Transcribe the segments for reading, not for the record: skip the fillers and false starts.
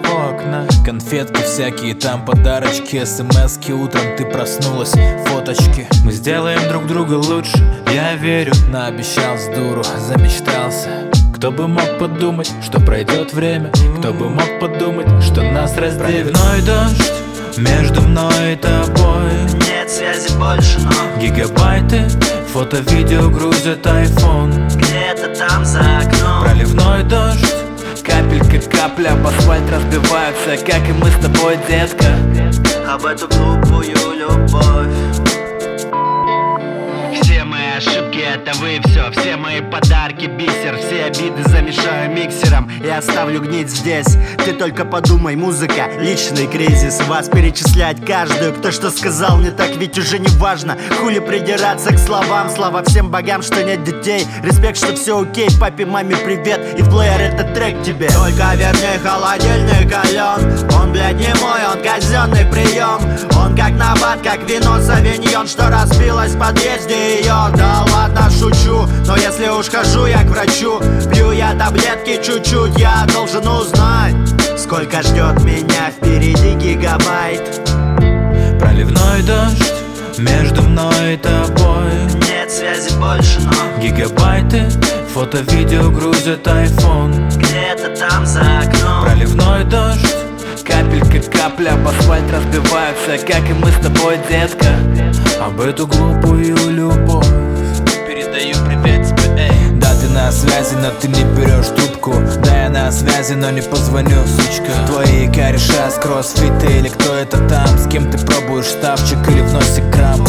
окна. Конфетки всякие, там подарочки, смски, утром ты проснулась, фоточки. Мы сделаем друг друга лучше, я верю. Наобещал с дуру, замечтался. Кто бы мог подумать, что пройдет время? Кто бы мог подумать, что нас разделит? Проливной дождь между мной и тобой. Нет связи больше, но гигабайты, фото-видео грузят айфон. где-то там за окном. Проливной дождь, капелька капля об асфальт разбиваются, как и мы с тобой, детка. Об эту глупую любовь. Все мои ошибки — это вы все мои подарки — бисер. Все обиды замешаю миксером и оставлю гнить здесь. Ты только подумай, музыка — личный кризис. Вас перечислять каждую, кто что сказал не так, ведь уже не важно. Хули придираться к словам, слава всем богам, что нет детей. Респект, что все окей, папе, маме привет, и в плеер этот трек тебе. Только верни холодильник олен. Он, блядь, не мой, он казенный прием. Он как набат, как вино савиньон, что разбилось в подъезде ее. Да ладно, шучу, но если уж хожу я к врачу, пью я таблетки чуть-чуть, я должен узнать, сколько ждет меня впереди гигабайт. Проливной дождь между мной и тобой. Нет связи больше, но гигабайты, фото-видео грузят айфон. где-то там за окном. Проливной дождь, капелька капля об асфальт разбиваются, как и мы с тобой, детка. Об эту глупую любовь передаю привет тебе, эй. Да, ты на связи, но ты не берешь трубку. Да, я на связи, но не позвоню, сучка. Твои кореша с кроссфита или кто это там? С кем ты пробуешь ставчик или в носик грамм?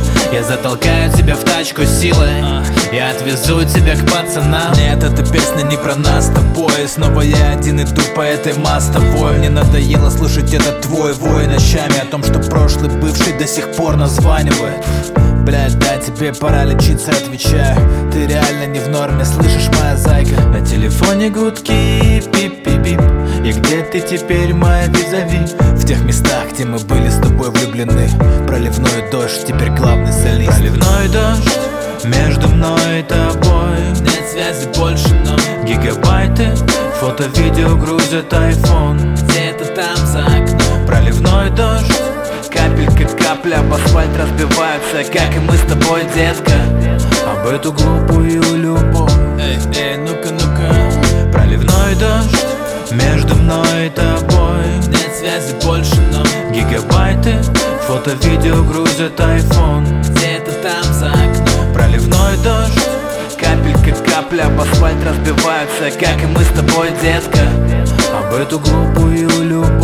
Я затолкаю тебя в тачку силой, я отвезу тебя к пацанам. Нет, эта песня не про нас с тобой. Снова я один иду по этой мостовой. Мне надоело слушать этот твой вой ночами о том, что прошлый бывший до сих пор названивает. Блядь, да, тебе пора лечиться, отвечаю. Ты реально не в норме, слышишь, моя зайка? На телефоне гудки, пип-пип-пип. И где ты теперь, моя визави? В тех местах, где мы были с тобой влюблены. Проливной дождь, теперь главный солист. Проливной дождь между мной и тобой. Нет связи больше, но гигабайты, фото-видео грузят айфон. Где-то там за окном. Проливной дождь, капелька капля об асфальт разбиваются, как и мы с тобой, детка. Об эту глупую любовь. Эй, ну-ка, ну-ка. Проливной дождь между мной и тобой. Нет связи больше, но гигабайты, фото-видео грузят айфон. Где-то там за окном. Проливной дождь, капелька капля об асфальт разбиваются, как и мы с тобой, детка. Об эту глупую любовь.